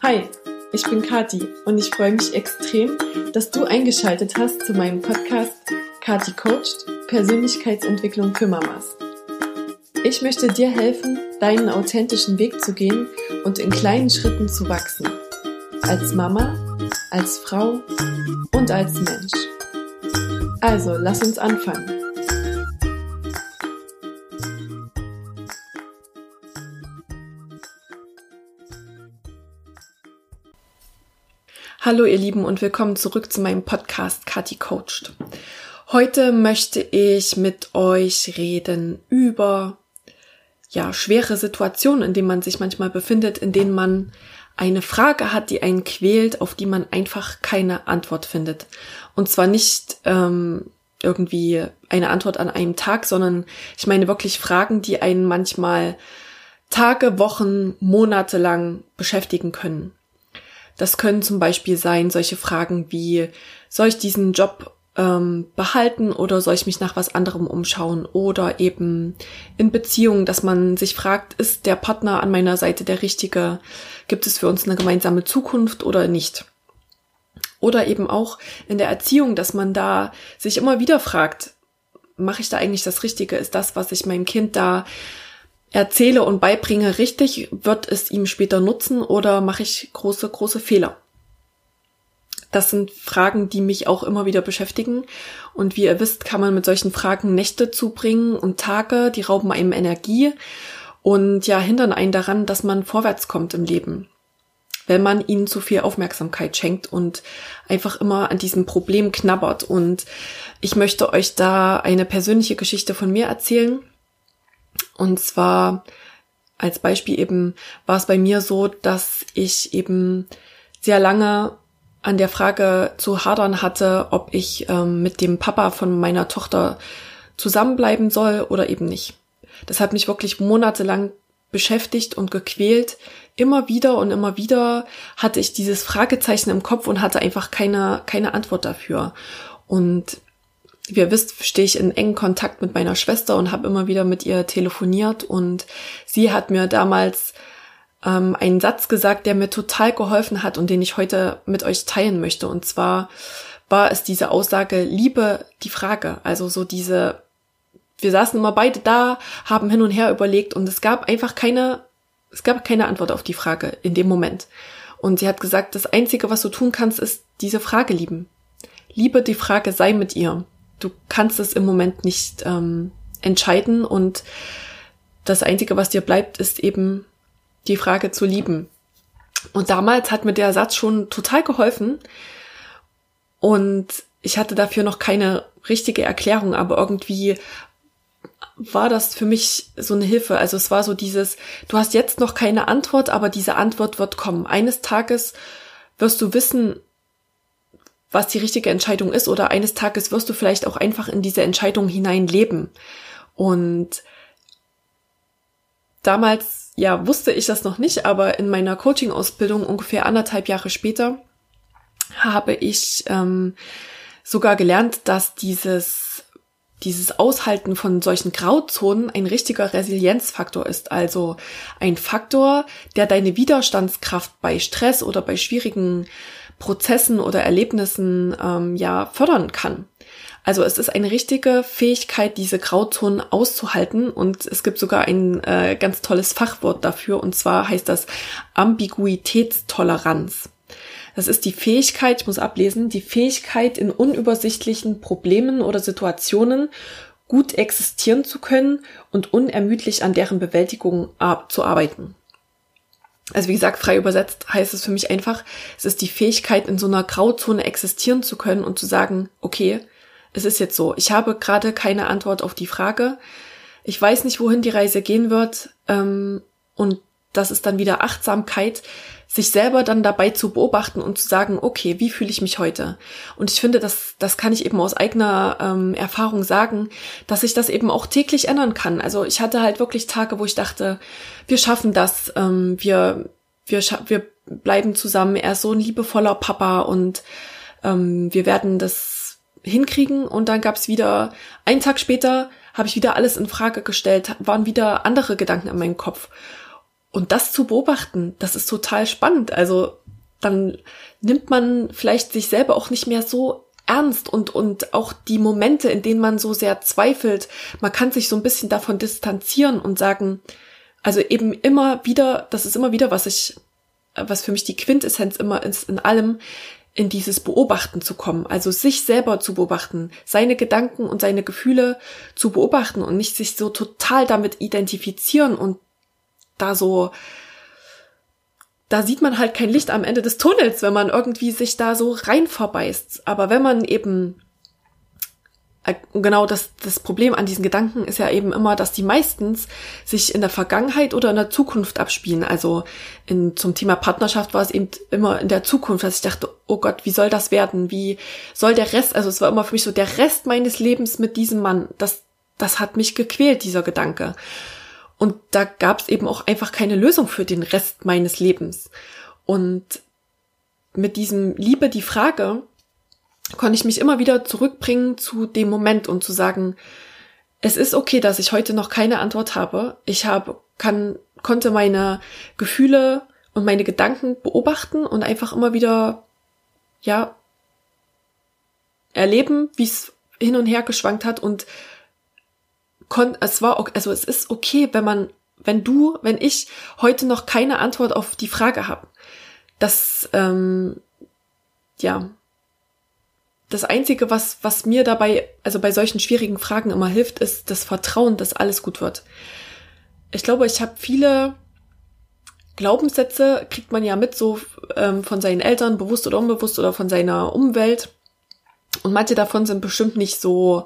Hi, ich bin Kathi und ich freue mich extrem, dass du eingeschaltet hast zu meinem Podcast Kathi Coacht – Persönlichkeitsentwicklung für Mamas. Ich möchte dir helfen, deinen authentischen Weg zu gehen und in kleinen Schritten zu wachsen. Als Mama, als Frau und als Mensch. Also, lass uns anfangen. Hallo ihr Lieben und willkommen zurück zu meinem Podcast Kathi Coacht. Heute möchte ich mit euch reden über schwere Situationen, in denen man sich manchmal befindet, in denen man eine Frage hat, die einen quält, auf die man einfach keine Antwort findet. Und zwar nicht irgendwie eine Antwort an einem Tag, sondern ich meine wirklich Fragen, die einen manchmal Tage, Wochen, Monate lang beschäftigen können. Das können zum Beispiel sein solche Fragen wie, soll ich diesen Job behalten oder soll ich mich nach was anderem umschauen? Oder eben in Beziehungen, dass man sich fragt, ist der Partner an meiner Seite der Richtige? Gibt es für uns eine gemeinsame Zukunft oder nicht? Oder eben auch in der Erziehung, dass man da sich immer wieder fragt, mache ich da eigentlich das Richtige? Ist das, was ich meinem Kind da erzähle und beibringe, richtig? Wird es ihm später nutzen oder mache ich große Fehler? Das sind Fragen, die mich auch immer wieder beschäftigen. Und wie ihr wisst, kann man mit solchen Fragen Nächte zubringen und Tage, die rauben einem Energie und hindern einen daran, dass man vorwärts kommt im Leben, wenn man ihnen zu viel Aufmerksamkeit schenkt und einfach immer an diesem Problem knabbert. Und ich möchte euch da eine persönliche Geschichte von mir erzählen. Und zwar als Beispiel eben war es bei mir so, dass ich eben sehr lange an der Frage zu hadern hatte, ob ich mit dem Papa von meiner Tochter zusammenbleiben soll oder eben nicht. Das hat mich wirklich monatelang beschäftigt und gequält. Immer wieder hatte ich dieses Fragezeichen im Kopf und hatte einfach keine Antwort dafür. Und wie ihr wisst, stehe ich in engen Kontakt mit meiner Schwester und habe immer wieder mit ihr telefoniert. Und sie hat mir damals einen Satz gesagt, der mir total geholfen hat und den ich heute mit euch teilen möchte. Und zwar war es diese Aussage, liebe die Frage. Also so wir saßen immer beide da, haben hin und her überlegt und es gab keine Antwort auf die Frage in dem Moment. Und sie hat gesagt, das Einzige, was du tun kannst, ist diese Frage lieben. Liebe die Frage, sei mit ihr. Du kannst es im Moment nicht entscheiden und das Einzige, was dir bleibt, ist eben die Frage zu lieben. Und damals hat mir der Satz schon total geholfen und ich hatte dafür noch keine richtige Erklärung, aber irgendwie war das für mich so eine Hilfe. Also es war so dieses, du hast jetzt noch keine Antwort, aber diese Antwort wird kommen. Eines Tages wirst du wissen, was die richtige Entscheidung ist, oder eines Tages wirst du vielleicht auch einfach in diese Entscheidung hineinleben. Und damals, wusste ich das noch nicht, aber in meiner Coaching-Ausbildung ungefähr 1,5 Jahre später habe ich sogar gelernt, dass dieses Aushalten von solchen Grauzonen ein richtiger Resilienzfaktor ist. Also ein Faktor, der deine Widerstandskraft bei Stress oder bei schwierigen Prozessen oder Erlebnissen fördern kann. Also es ist eine richtige Fähigkeit, diese Grauzonen auszuhalten, und es gibt sogar ein ganz tolles Fachwort dafür, und zwar heißt das Ambiguitätstoleranz. Das ist die Fähigkeit, ich muss ablesen, die Fähigkeit, in unübersichtlichen Problemen oder Situationen gut existieren zu können und unermüdlich an deren Bewältigung zu arbeiten. Also wie gesagt, frei übersetzt heißt es für mich einfach, es ist die Fähigkeit, in so einer Grauzone existieren zu können und zu sagen, okay, es ist jetzt so, ich habe gerade keine Antwort auf die Frage, ich weiß nicht, wohin die Reise gehen wird, und das ist dann wieder Achtsamkeit, sich selber dann dabei zu beobachten und zu sagen, okay, wie fühle ich mich heute? Und ich finde, das kann ich eben aus eigener Erfahrung sagen, dass ich das eben auch täglich ändern kann. Also ich hatte halt wirklich Tage, wo ich dachte, wir schaffen das, wir bleiben zusammen, er ist so ein liebevoller Papa und wir werden das hinkriegen. Und dann gab es wieder, einen Tag später habe ich wieder alles in Frage gestellt, waren wieder andere Gedanken in meinem Kopf. Und das zu beobachten, das ist total spannend. Also dann nimmt man vielleicht sich selber auch nicht mehr so ernst und auch die Momente, in denen man so sehr zweifelt, man kann sich so ein bisschen davon distanzieren und sagen, also eben immer wieder, das ist immer wieder, was für mich die Quintessenz immer ist, in allem, in dieses Beobachten zu kommen, also sich selber zu beobachten, seine Gedanken und seine Gefühle zu beobachten und nicht sich so total damit identifizieren und da sieht man halt kein Licht am Ende des Tunnels, wenn man irgendwie sich da so rein verbeißt. Aber wenn man eben, genau das Problem an diesen Gedanken ist ja eben immer, dass die meistens sich in der Vergangenheit oder in der Zukunft abspielen. Also zum Thema Partnerschaft war es eben immer in der Zukunft, dass ich dachte, oh Gott, wie soll das werden? Wie soll der Rest, also es war immer für mich so, der Rest meines Lebens mit diesem Mann, das hat mich gequält, dieser Gedanke. Und da gab es eben auch einfach keine Lösung für den Rest meines Lebens. Und mit diesem Liebe die Frage konnte ich mich immer wieder zurückbringen zu dem Moment und zu sagen, es ist okay, dass ich heute noch keine Antwort habe. Ich konnte meine Gefühle und meine Gedanken beobachten und einfach immer wieder, ja, erleben, wie es hin und her geschwankt hat und es ist okay, wenn ich heute noch keine Antwort auf die Frage habe. Das Einzige, was mir dabei, also bei solchen schwierigen Fragen immer hilft, ist das Vertrauen, dass alles gut wird. Ich glaube, ich habe viele Glaubenssätze, kriegt man ja mit, so von seinen Eltern, bewusst oder unbewusst oder von seiner Umwelt. Und manche davon sind bestimmt nicht so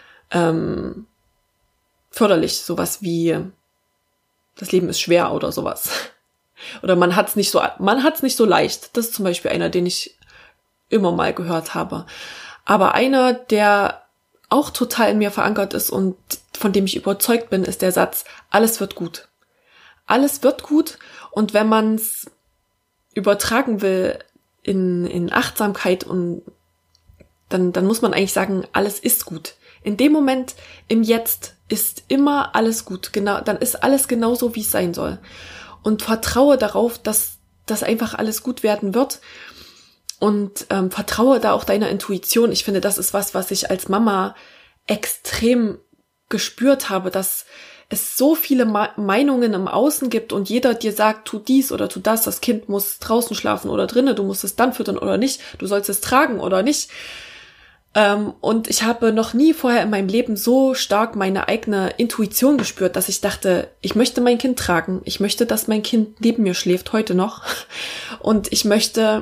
förderlich, sowas wie das Leben ist schwer oder sowas. Oder man hat's nicht so leicht. Das ist zum Beispiel einer, den ich immer mal gehört habe. Aber einer, der auch total in mir verankert ist und von dem ich überzeugt bin, ist der Satz, alles wird gut. Alles wird gut, und wenn man es übertragen will in Achtsamkeit, und dann muss man eigentlich sagen, alles ist gut. In dem Moment, im Jetzt, ist immer alles gut. Genau, dann ist alles genauso, wie es sein soll. Und vertraue darauf, dass das einfach alles gut werden wird. Und vertraue da auch deiner Intuition. Ich finde, das ist was ich als Mama extrem gespürt habe, dass es so viele Meinungen im Außen gibt und jeder dir sagt, tu dies oder tu das Kind muss draußen schlafen oder drinnen, du musst es dann füttern oder nicht, du sollst es tragen oder nicht. Und ich habe noch nie vorher in meinem Leben so stark meine eigene Intuition gespürt, dass ich dachte, ich möchte mein Kind tragen, ich möchte, dass mein Kind neben mir schläft, heute noch. Und ich möchte,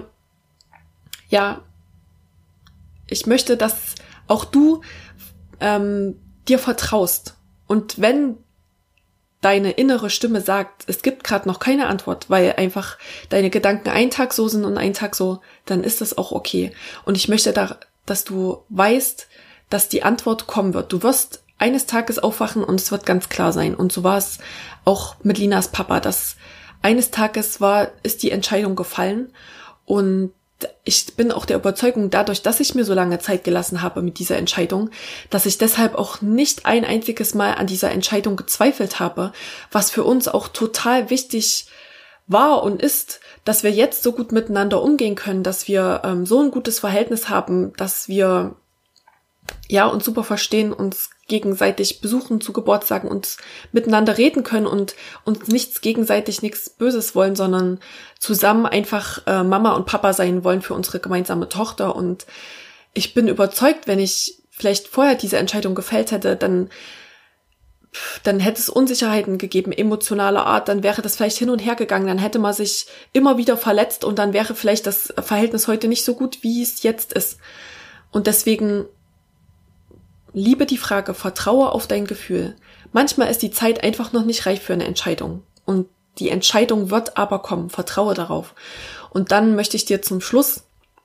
dass auch du dir vertraust. Und wenn deine innere Stimme sagt, es gibt gerade noch keine Antwort, weil einfach deine Gedanken einen Tag so sind und einen Tag so, dann ist das auch okay. Und ich möchte dass du weißt, dass die Antwort kommen wird. Du wirst eines Tages aufwachen und es wird ganz klar sein. Und so war es auch mit Linas Papa, dass eines Tages ist die Entscheidung gefallen. Und ich bin auch der Überzeugung, dadurch, dass ich mir so lange Zeit gelassen habe mit dieser Entscheidung, dass ich deshalb auch nicht ein einziges Mal an dieser Entscheidung gezweifelt habe, was für uns auch total wichtig war und ist, dass wir jetzt so gut miteinander umgehen können, dass wir so ein gutes Verhältnis haben, dass wir uns super verstehen, uns gegenseitig besuchen zu Geburtstagen, uns miteinander reden können und uns nichts Böses wollen, sondern zusammen einfach Mama und Papa sein wollen für unsere gemeinsame Tochter. Und ich bin überzeugt, wenn ich vielleicht vorher diese Entscheidung gefällt hätte, dann hätte es Unsicherheiten gegeben, emotionaler Art, dann wäre das vielleicht hin und her gegangen, dann hätte man sich immer wieder verletzt und dann wäre vielleicht das Verhältnis heute nicht so gut, wie es jetzt ist. Und deswegen liebe die Frage, vertraue auf dein Gefühl. Manchmal ist die Zeit einfach noch nicht reif für eine Entscheidung. Und die Entscheidung wird aber kommen, vertraue darauf. Und dann möchte ich dir zum Schluss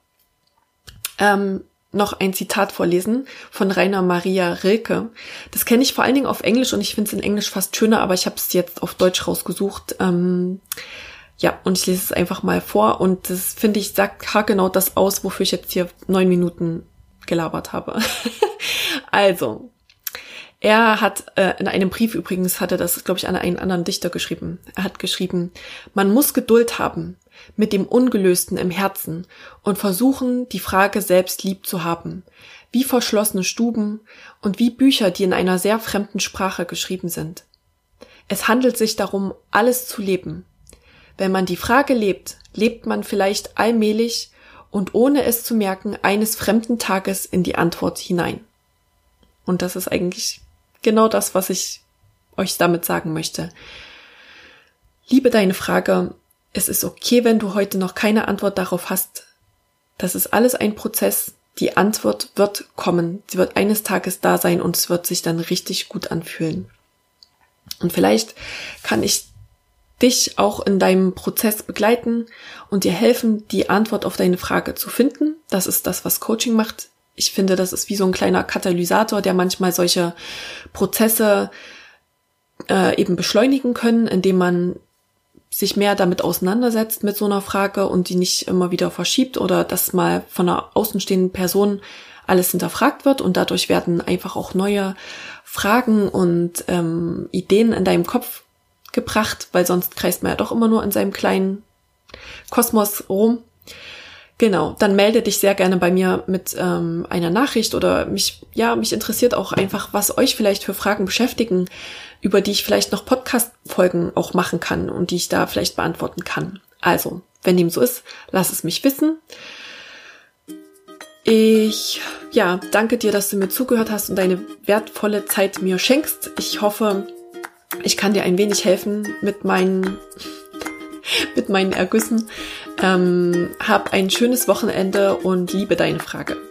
noch ein Zitat vorlesen von Rainer Maria Rilke. Das kenne ich vor allen Dingen auf Englisch und ich finde es in Englisch fast schöner, aber ich habe es jetzt auf Deutsch rausgesucht. Und ich lese es einfach mal vor und das, finde ich, sagt genau das aus, wofür ich jetzt hier 9 Minuten gelabert habe. Also, Er hat in einem Brief übrigens, hatte das, glaube ich, an einen anderen Dichter geschrieben. Er hat geschrieben, man muss Geduld haben mit dem Ungelösten im Herzen und versuchen, die Frage selbst lieb zu haben, wie verschlossene Stuben und wie Bücher, die in einer sehr fremden Sprache geschrieben sind. Es handelt sich darum, alles zu leben. Wenn man die Frage lebt, lebt man vielleicht allmählich und ohne es zu merken eines fremden Tages in die Antwort hinein. Und das ist eigentlich genau das, was ich euch damit sagen möchte. Liebe deine Frage, es ist okay, wenn du heute noch keine Antwort darauf hast. Das ist alles ein Prozess. Die Antwort wird kommen. Sie wird eines Tages da sein und es wird sich dann richtig gut anfühlen. Und vielleicht kann ich dich auch in deinem Prozess begleiten und dir helfen, die Antwort auf deine Frage zu finden. Das ist das, was Coaching macht. Ich finde, das ist wie so ein kleiner Katalysator, der manchmal solche Prozesse eben beschleunigen können, indem man sich mehr damit auseinandersetzt mit so einer Frage und die nicht immer wieder verschiebt oder dass mal von einer außenstehenden Person alles hinterfragt wird und dadurch werden einfach auch neue Fragen und Ideen in deinem Kopf gebracht, weil sonst kreist man ja doch immer nur in seinem kleinen Kosmos rum. Genau, dann melde dich sehr gerne bei mir mit einer Nachricht oder mich interessiert auch einfach, was euch vielleicht für Fragen beschäftigen, über die ich vielleicht noch Podcast-Folgen auch machen kann und die ich da vielleicht beantworten kann. Also, wenn dem so ist, lass es mich wissen. Ich danke dir, dass du mir zugehört hast und deine wertvolle Zeit mir schenkst. Ich hoffe, ich kann dir ein wenig helfen mit meinen Ergüssen. Hab ein schönes Wochenende und liebe deine Frage.